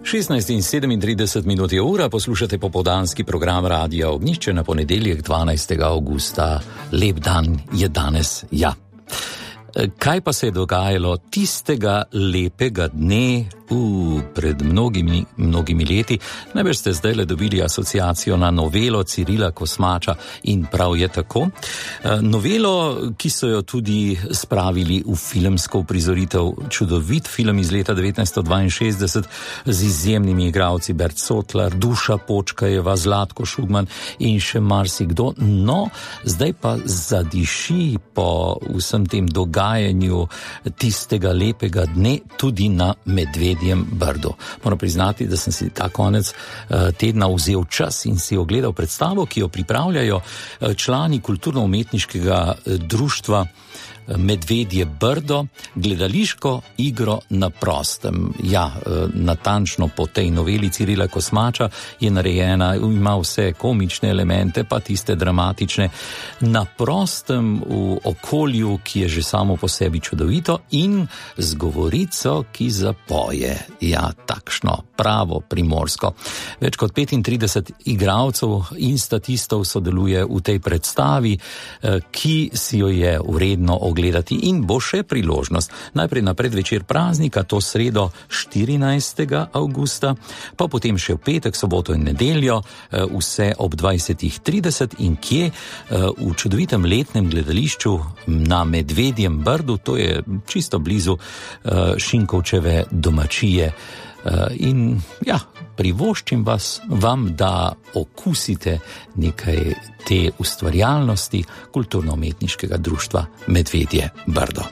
16:37 je ura, poslušate popoldanski program Radia Ognjišče na ponedeljek 12. avgusta. Lep dan je danes, ja. Kaj pa se je dogajalo tistega lepega dne pred mnogimi leti? Najbrž ste zdaj dobili asociacijo na novelo Cirila Kosmača in prav je tako. Novelo, ki so jo tudi spravili v filmsko uprizoritev, čudovit film iz leta 1962 z izjemnimi igralci Bert Sotlar, Duša Počkajeva, Zlatko Šugman in še marsikdo. No, zdaj pa zadiši po vsem tem dogajanju tistega lepega dne tudi na Medvedjem Brdu. Moram priznati, da sem si ta konec tedna vzel čas in si ogledal predstavo, ki jo pripravljajo člani kulturno-umetniškega društva Medvedje Brdo, gledališko igro na prostem. Ja, natančno po tej noveli Cirila Kosmača je narejena, ima vse komične elemente, pa tiste dramatične, na prostem v okolju, ki je že samo po sebi čudovito in z govorico, ki zapoje. Ja, takšno, pravo primorsko. Več kot 35 igralcev in statistov sodeluje v tej predstavi, ki si jo je vredno ogledati in bo še priložnost. Najprej na predvečer praznika, to sredo 14. avgusta, pa potem še v petek, soboto in nedeljo, vse ob 20:30 in kje? V čudovitem letnem gledališču na Medvedjem Brdu, to je čisto blizu Šinkovčeve domačije. In ja, privoščim vam, da okusite nekaj te ustvarjalnosti kulturno-umetniškega društva Medvedje Brdo.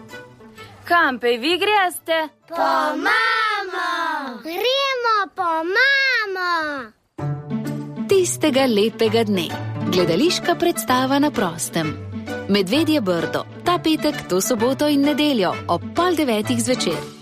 Kam pa vi greste? Po mamo! Gremo po mamo! Tistega lepega dne. Gledališka predstava na prostem. Medvedje Brdo. Ta petek, to soboto in nedeljo ob 8:30 zvečer.